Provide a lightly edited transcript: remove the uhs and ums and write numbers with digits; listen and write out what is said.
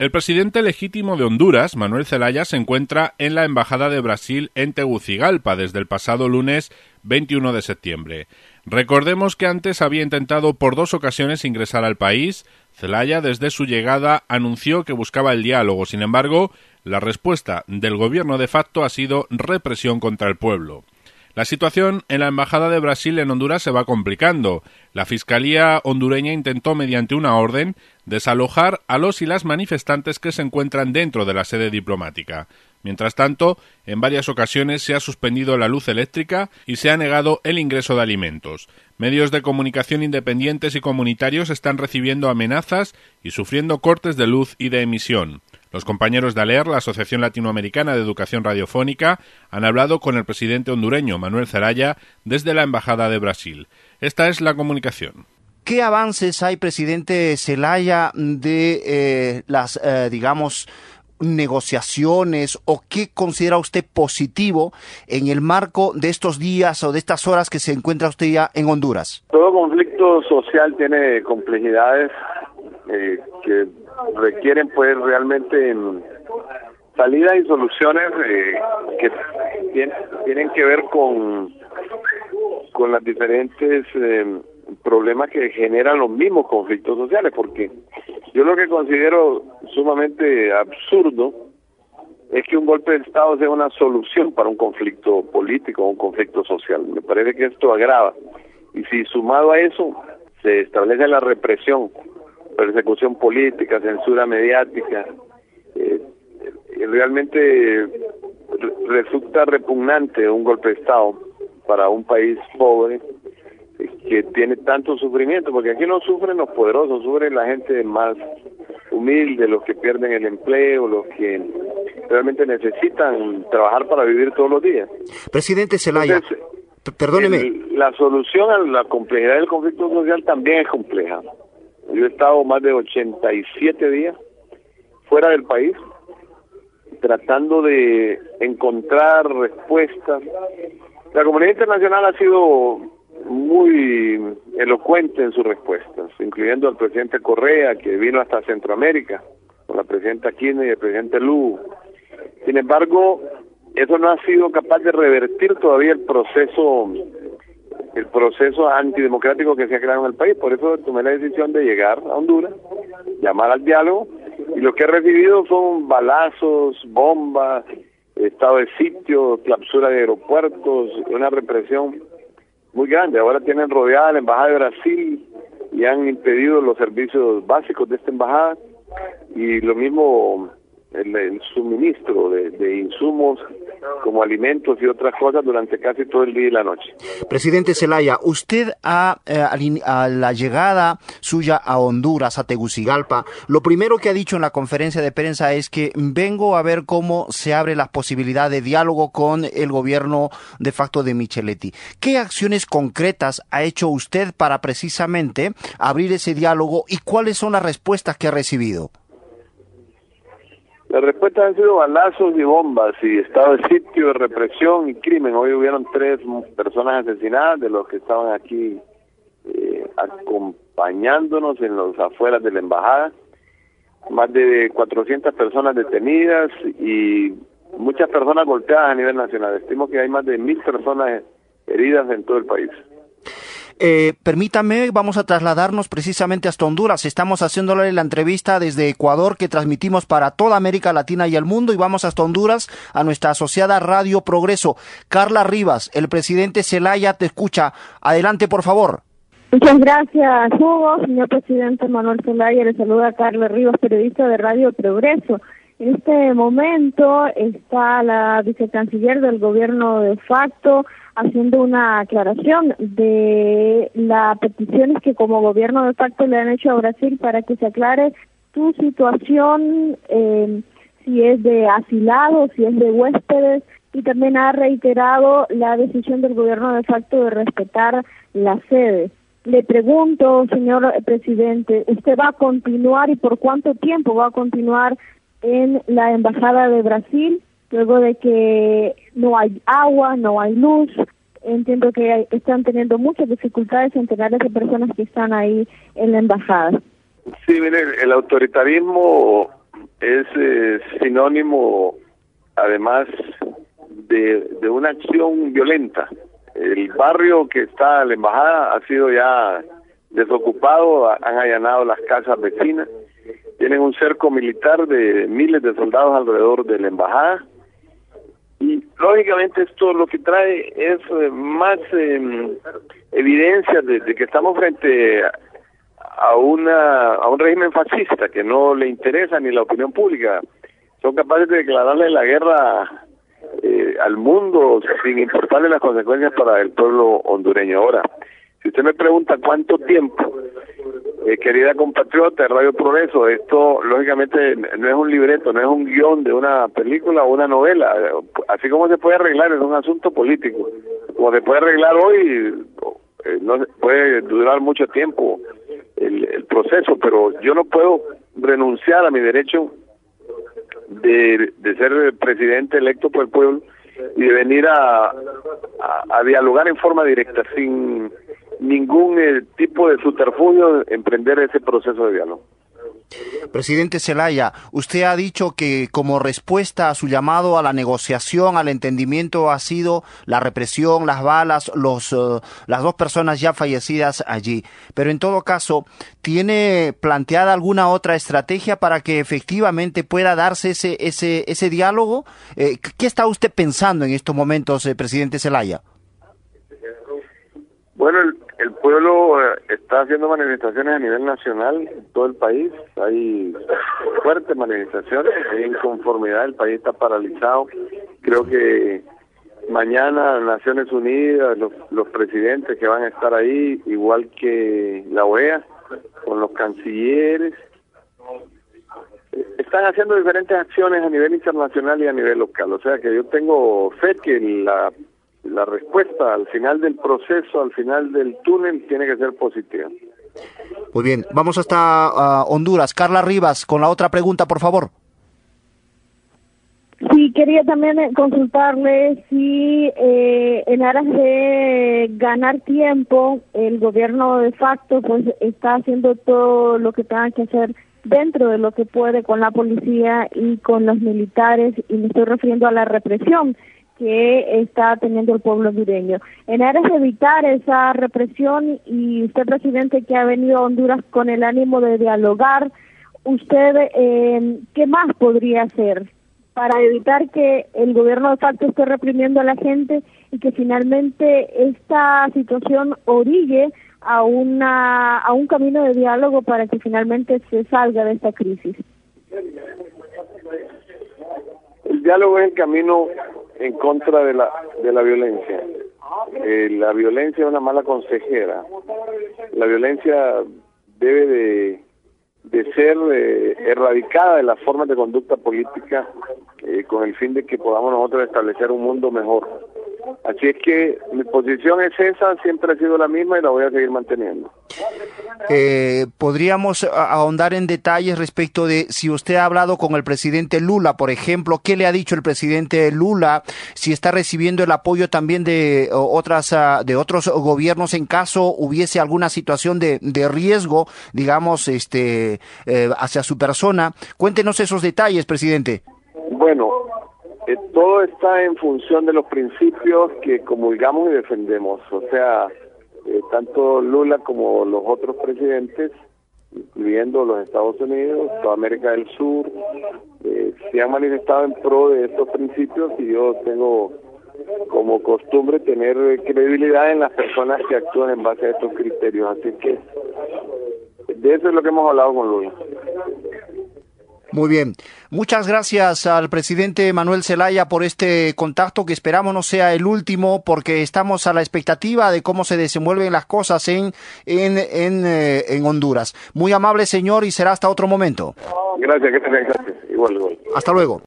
El presidente legítimo de Honduras, Manuel Zelaya, se encuentra en la Embajada de Brasil en Tegucigalpa desde el pasado lunes 21 de septiembre. Recordemos que antes había intentado por 2 ocasiones ingresar al país. Zelaya, desde su llegada, anunció que buscaba el diálogo. Sin embargo, la respuesta del gobierno de facto ha sido represión contra el pueblo. La situación en la Embajada de Brasil en Honduras se va complicando. La Fiscalía hondureña intentó, mediante una orden, desalojar a los y las manifestantes que se encuentran dentro de la sede diplomática. Mientras tanto, en varias ocasiones se ha suspendido la luz eléctrica y se ha negado el ingreso de alimentos. Medios de comunicación independientes y comunitarios están recibiendo amenazas y sufriendo cortes de luz y de emisión. Los compañeros de ALER, la Asociación Latinoamericana de Educación Radiofónica, han hablado con el presidente hondureño, Manuel Zelaya, desde la Embajada de Brasil. Esta es la comunicación. ¿Qué avances hay, presidente Zelaya, de las, negociaciones o qué considera usted positivo en el marco de estos días o de estas horas que se encuentra usted ya en Honduras? Todo conflicto social tiene complejidades que requieren pues realmente salidas y soluciones que tienen que ver con las diferentes problemas que generan los mismos conflictos sociales, porque yo lo que considero sumamente absurdo es que un golpe de Estado sea una solución para un conflicto político o un conflicto social. Me parece que esto agrava. Y si sumado a eso se establece la represión, persecución política, censura mediática, realmente resulta repugnante un golpe de Estado para un país pobre que tiene tanto sufrimiento, porque aquí no sufren los poderosos, sufren la gente más humilde, los que pierden el empleo, los que realmente necesitan trabajar para vivir todos los días. Presidente Zelaya, perdóneme. La solución a la complejidad del conflicto social también es compleja. Yo he estado más de 87 días fuera del país tratando de encontrar respuestas. La comunidad internacional ha sido muy elocuente en sus respuestas, incluyendo al presidente Correa, que vino hasta Centroamérica, con la presidenta Kirchner y el presidente Lugo. Sin embargo, eso no ha sido capaz de revertir todavía el proceso antidemocrático que se ha creado en el país. Por eso tomé la decisión de llegar a Honduras, llamar al diálogo, y lo que he recibido son balazos, bombas, estado de sitio, clausura de aeropuertos, una represión muy grande. Ahora tienen rodeada la Embajada de Brasil y han impedido los servicios básicos de esta embajada, y lo mismo el suministro de insumos como alimentos y otras cosas durante casi todo el día y la noche. Presidente Zelaya, usted a la llegada suya a Honduras, a Tegucigalpa, lo primero que ha dicho en la conferencia de prensa es que vengo a ver cómo se abre la posibilidad de diálogo con el gobierno de facto de Micheletti. ¿Qué acciones concretas ha hecho usted para precisamente abrir ese diálogo y cuáles son las respuestas que ha recibido? Las respuestas han sido balazos y bombas y estado de sitio, de represión y crimen. Hoy hubieron 3 personas asesinadas de los que estaban aquí acompañándonos en los afueras de la embajada. Más de 400 personas detenidas y muchas personas golpeadas a nivel nacional. Estimo que hay más de 1,000 personas heridas en todo el país. Permítame, vamos a trasladarnos precisamente hasta Honduras. Estamos haciéndole la entrevista desde Ecuador que transmitimos para toda América Latina y el mundo, y vamos hasta Honduras a nuestra asociada Radio Progreso. Carla Rivas, el presidente Zelaya te escucha. Adelante, por favor. Muchas gracias, Hugo. Señor presidente Manuel Zelaya, le saluda Carla Rivas, periodista de Radio Progreso. En este momento está la vicecanciller del gobierno de facto haciendo una aclaración de las peticiones que como gobierno de facto le han hecho a Brasil para que se aclare su situación, si es de asilados, si es de huéspedes, y también ha reiterado la decisión del gobierno de facto de respetar la sede. Le pregunto, señor presidente, ¿usted va a continuar y por cuánto tiempo va a continuar en la Embajada de Brasil, luego de que no hay agua, no hay luz? Entiendo que están teniendo muchas dificultades centenares de personas que están ahí en la embajada. Sí, mire, el autoritarismo sinónimo, además, de una acción violenta. El barrio que está a la embajada ha sido ya desocupado, han allanado las casas vecinas, tienen un cerco militar de miles de soldados alrededor de la embajada, y lógicamente esto lo que trae es más evidencia de que estamos frente a un régimen fascista que no le interesa ni la opinión pública. Son capaces de declararle la guerra al mundo sin importarle las consecuencias para el pueblo hondureño. Ahora, si usted me pregunta cuánto tiempo, querida compatriota de Radio Progreso, esto lógicamente no es un libreto, no es un guión de una película o una novela. Así como se puede arreglar, es un asunto político. Como se puede arreglar hoy, no puede durar mucho tiempo el proceso, pero yo no puedo renunciar a mi derecho de ser presidente electo por el pueblo y de venir a dialogar en forma directa, sin ningún tipo de subterfugio, emprender ese proceso de diálogo. Presidente Zelaya, usted ha dicho que como respuesta a su llamado a la negociación, al entendimiento, ha sido la represión, las balas, las dos personas ya fallecidas allí. Pero en todo caso, ¿tiene planteada alguna otra estrategia para que efectivamente pueda darse ese diálogo? ¿Qué está usted pensando en estos momentos, presidente Zelaya? Bueno, el pueblo está haciendo manifestaciones a nivel nacional en todo el país. Hay fuertes manifestaciones, hay inconformidad, el país está paralizado. Creo que mañana Naciones Unidas, los presidentes que van a estar ahí, igual que la OEA, con los cancilleres, están haciendo diferentes acciones a nivel internacional y a nivel local. O sea que yo tengo fe que la respuesta al final del proceso, al final del túnel, tiene que ser positiva. Muy bien, vamos hasta Honduras. Carla Rivas, con la otra pregunta, por favor. Sí, quería también consultarle si en aras de ganar tiempo, el gobierno de facto pues está haciendo todo lo que tenga que hacer dentro de lo que puede con la policía y con los militares, y me estoy refiriendo a la represión que está teniendo el pueblo hondureño. En aras de evitar esa represión, y usted, presidente, que ha venido a Honduras con el ánimo de dialogar, ¿usted qué más podría hacer para evitar que el gobierno de facto esté reprimiendo a la gente y que finalmente esta situación orille a un camino de diálogo para que finalmente se salga de esta crisis? El diálogo es el camino en contra de la violencia. La violencia es una mala consejera. La violencia debe de ser erradicada de las formas de conducta política, con el fin de que podamos nosotros establecer un mundo mejor. Así es que mi posición es esa, siempre ha sido la misma y la voy a seguir manteniendo. ¿Podríamos ahondar en detalles respecto de si usted ha hablado con el presidente Lula, por ejemplo? ¿Qué le ha dicho el presidente Lula? Si está recibiendo el apoyo también de otros gobiernos en caso hubiese alguna situación de riesgo, digamos, hacia su persona. Cuéntenos esos detalles, presidente. Bueno, todo está en función de los principios que comulgamos y defendemos. O sea, tanto Lula como los otros presidentes, incluyendo los Estados Unidos, toda América del Sur, se han manifestado en pro de estos principios, y yo tengo como costumbre tener credibilidad en las personas que actúan en base a estos criterios. Así que de eso es lo que hemos hablado con Lula. Muy bien. Muchas gracias al presidente Manuel Zelaya por este contacto, que esperamos no sea el último, porque estamos a la expectativa de cómo se desenvuelven las cosas en Honduras. Muy amable, señor, y será hasta otro momento. Gracias, igual. Hasta luego.